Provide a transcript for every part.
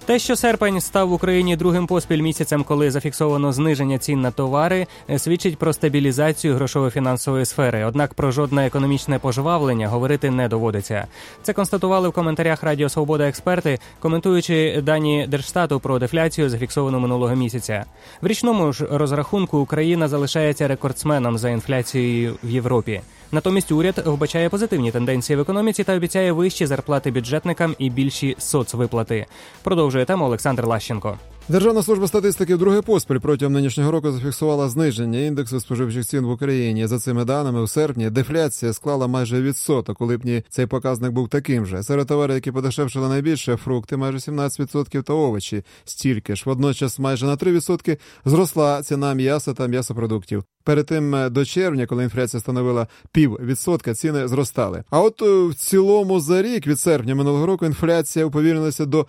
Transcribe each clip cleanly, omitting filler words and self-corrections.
Те, що серпень став в Україні другим поспіль місяцем, коли зафіксовано зниження цін на товари, свідчить про стабілізацію грошово-фінансової сфери. Однак про жодне економічне пожвавлення говорити не доводиться. Це констатували в коментарях Радіо Свобода експерти, коментуючи дані Держстату про дефляцію, зафіксовану минулого місяця. В річному ж розрахунку Україна залишається рекордсменом за інфляцією в Європі. Натомість уряд вбачає позитивні тенденції в економіці та обіцяє вищі зарплати бюджетникам і більші соцвиплати. Продовжує тему Олександр Лащенко. Державна служба статистики вдруге поспіль протягом нинішнього року зафіксувала зниження індексу споживчих цін в Україні. За цими даними, у серпні дефляція склала майже 1%. У липні цей показник був таким же. Серед товарів, які подешевшили найбільше, фрукти майже 17% та овочі стільки ж. Водночас майже на 3% зросла ціна м'яса та м'ясопродуктів. Перед тим до червня, коли інфляція становила 0,5%, ціни зростали. А от в цілому за рік від серпня минулого року інфляція уповільнилася до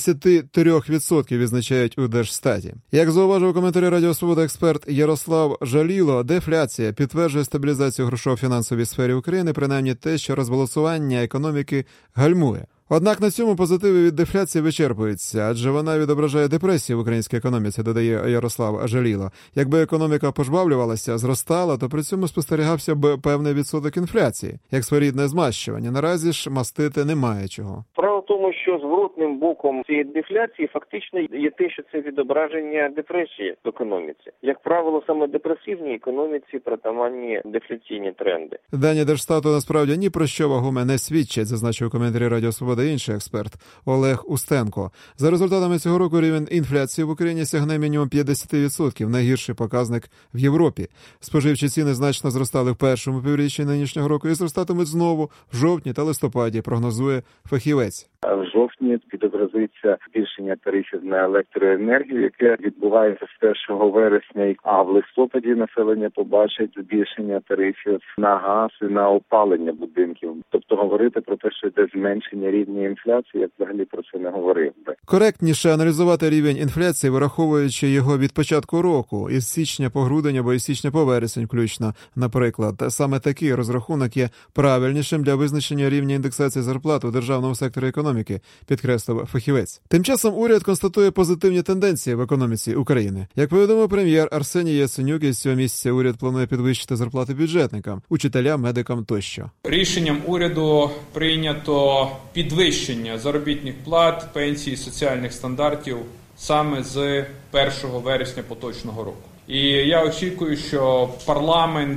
53%, відзначають у Держстаті. Як зауважив у коментарі Радіо Свобода експерт Ярослав Жаліло, дефляція підтверджує стабілізацію грошово-фінансовій сфері України, принаймні те, що розбалансування економіки гальмує. Однак на цьому позитиви від дефляції вичерпуються, адже вона відображає депресію в українській економіці, додає Ярослав Жаліло. Якби економіка пожвавлювалася, зростала, то при цьому спостерігався б певний відсоток інфляції, як своєрідне змащування. Наразі ж мастити немає чого. Справа в тому, що зворотним боком цієї дефляції фактично є те, що це відображення депресії в економіці. Як правило, саме депресивній економіці притаманні дефляційні тренди. Дані Держстату насправді ні про що вагоме не свідчать, зазначив у коментарі Радіо Свобода інший експерт Олег Устенко. За результатами цього року рівень інфляції в Україні сягне мінімум 50%, найгірший показник в Європі. Споживчі ціни значно зростали в першому півріччі нинішнього року і зростатимуть знову в жовтні та листопаді, прогнозує фахівець. В жовтні відобразиться збільшення тарифів на електроенергію, яке відбувається з 1 вересня, а в листопаді населення побачить збільшення тарифів на газ і на опалення будинків. Тобто говорити про те, що йде зменшення рівня інфляції, я взагалі про це не говорив би. Коректніше аналізувати рівень інфляції, враховуючи його від початку року, із січня по грудень або із січня по вересень включно, наприклад. Саме такий розрахунок є правильнішим для визначення рівня індексації зарплат у державному секторі економіки, підкреслив фахівець. Тим часом уряд констатує позитивні тенденції в економіці України. Як повідомив прем'єр Арсеній Яценюк, із цього місяця уряд планує підвищити зарплати бюджетникам, учителям, медикам тощо. Рішенням уряду прийнято підвищення заробітних плат, пенсій, соціальних стандартів саме з 1 вересня поточного року. І я очікую, що парламент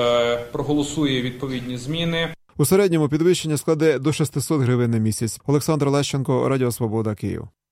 проголосує відповідні зміни. У середньому підвищення складе до 600 гривень на місяць. Олександр Лащенко, Радіо Свобода, Київ.